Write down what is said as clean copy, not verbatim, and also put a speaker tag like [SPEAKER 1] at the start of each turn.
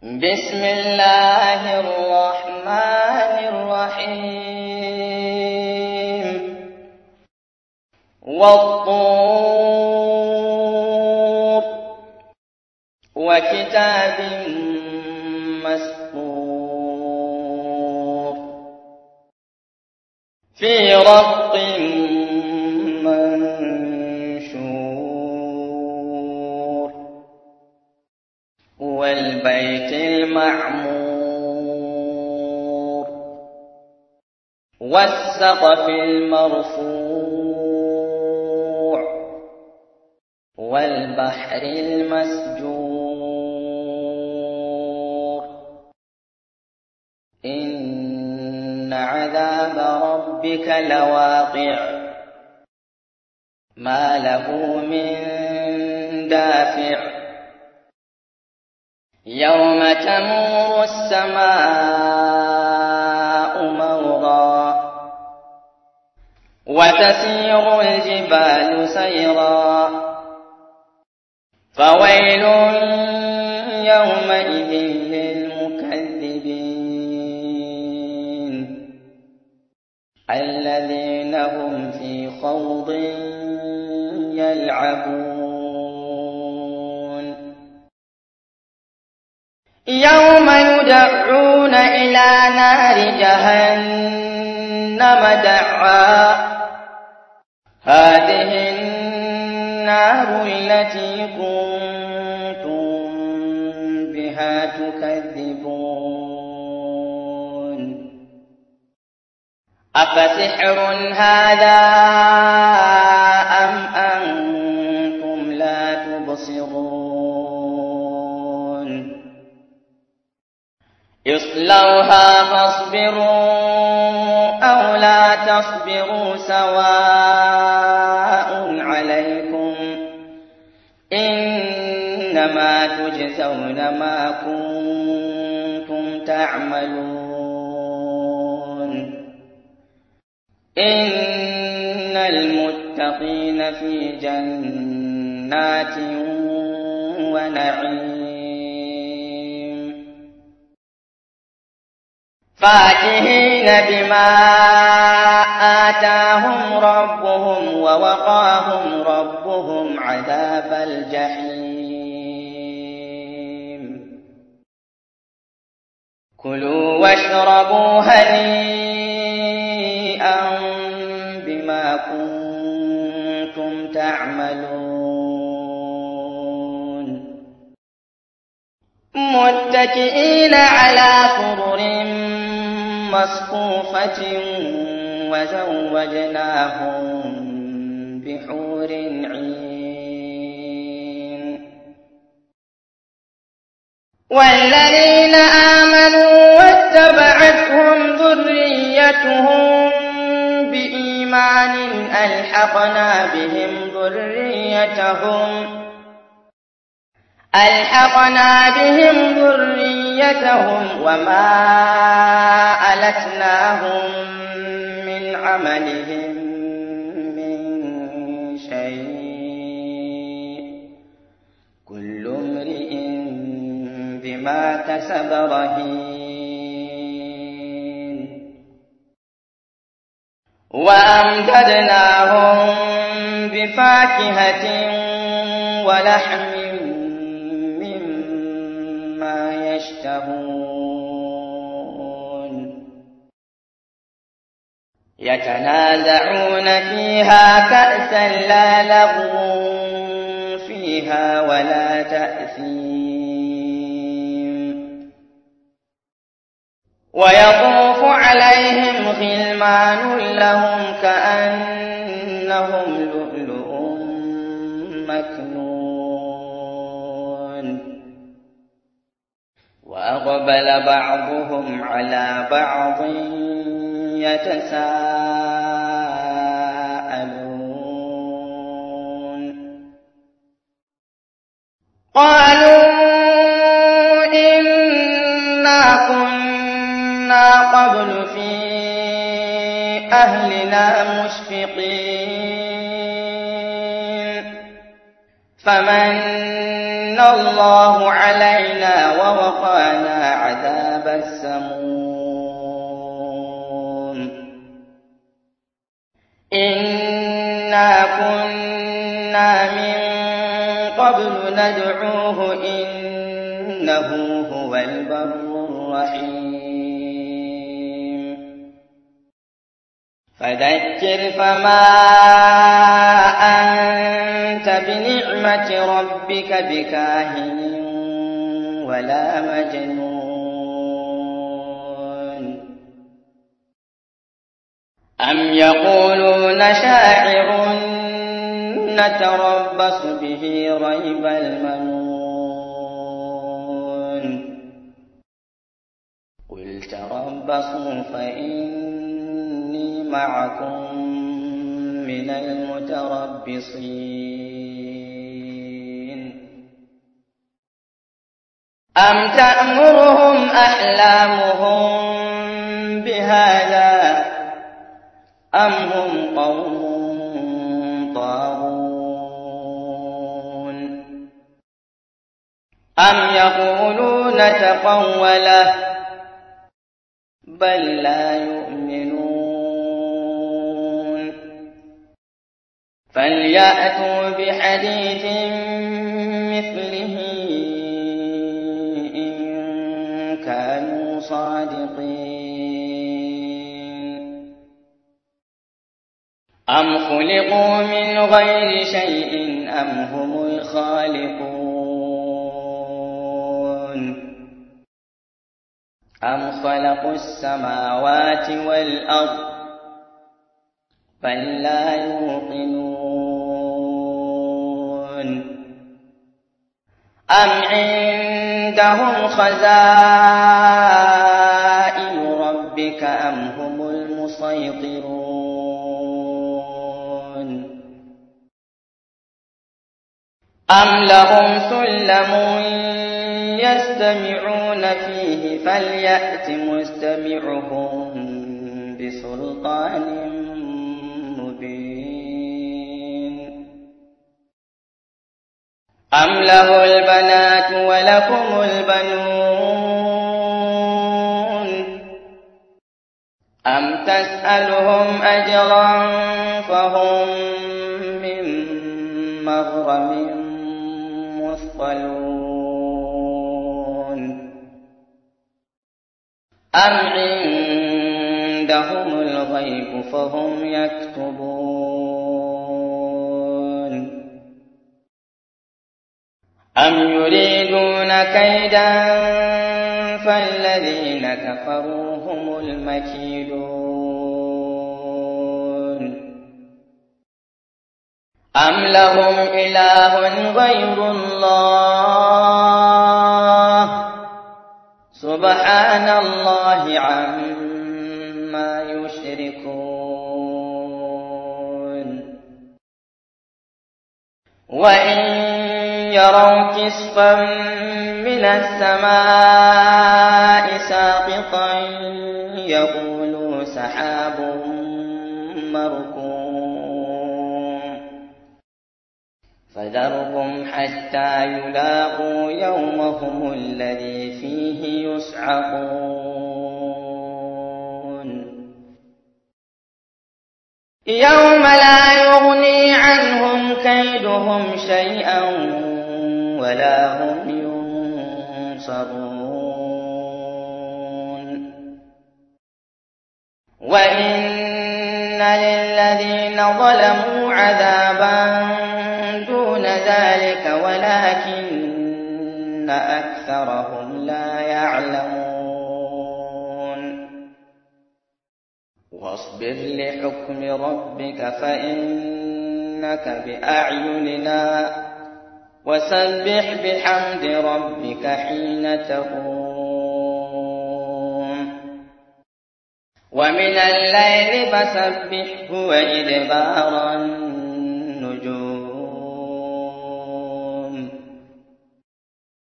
[SPEAKER 1] بسم الله الرحمن الرحيم والطور وكتاب مسطور في رق منشور والبيت المعمور والسقف المرفوع والبحر المسجور إن عذاب ربك لواقع ما له من دافع يوم تمور السماء مورا وتسير الجبال سيرا فويل يومئذ للمكذبين الذين هم في خوض يلعبون يوم يدعون إلى نار جهنم دعا هذه النار التي كنتم بها تكذبون أفسحر هذا أم أنتم لا تبصرون اصلوها فاصبروا أو لا تصبروا سواء عليكم إنما تجزون ما كنتم تعملون إن المتقين في جنات ونعيم فاكهين بما آتاهم ربهم ووقاهم ربهم عذاب الجحيم كلوا واشربوا هنيئا بما كنتم تعملون متكئين على سرر مصفوفة وزوجناهم بحور عين والذين آمنوا واتبعتهم ذريتهم بإيمان ألحقنا بهم ذريتهم وما ألتناهم من عملهم من شيء كل امرئ بما كسب رهين وأمددناهم بفاكهة ولحم يشتهون يتنازعون فيها كأسا لا لغو فيها ولا تأثيم ويطوف عليهم غلمان لهم كأنهم لؤلؤ مكنون وأقبل بعضهم على بعض يتساءلون قالوا إنا كنا قبل في أهلنا مشفقين فمن الله علينا ووقانا عذاب السموم إنا كنا من قبل ندعوه إنه هو البر الرحيم فذكر فما أنت بنعمة ربك بكاهن ولا مجنون أم يقولون شاعر نتربص به ريب المنون قل تربصوا فإني معكم من المتربصين أم تأمرهم أحلامهم بهذا أم هم قوم طاغون أم يقولون تقوله بل لا يؤمنون فليأتوا بحديث مثله إن كانوا صادقين أم خلقوا من غير شيء أم هم الخالقون أم خلقوا السماوات والأرض بل لا يوقنون أم عندهم خزائن ربك أم هم المسيطرون أم لهم سلم يستمعون فيه فليأت مستمعهم بسلطان مبين أم له البنات ولكم البنون أم تسألهم أجرا فهم من مغرم مثقلون أم عندهم الغيب فهم يكتبون أم يريدون كيدا فالذين كفروا هم المكيدون أم لهم إله غير الله سبحان الله عما يشركون وإن يروا كسفا من السماء ساقطا يقولوا سحاب مركوم فذرهم حتى يلاقوا يومهم الذي فيه يصعقون يوم لا يغني عنهم كيدهم شيئا ولا هم ينصرون وإن للذين ظلموا عذابا دون ذلك ولكن أكثرهم لا يعلمون واصبر لحكم ربك فإنك بأعيننا وسبح بحمد ربك حين تقوم ومن الليل فسبحه وإدبار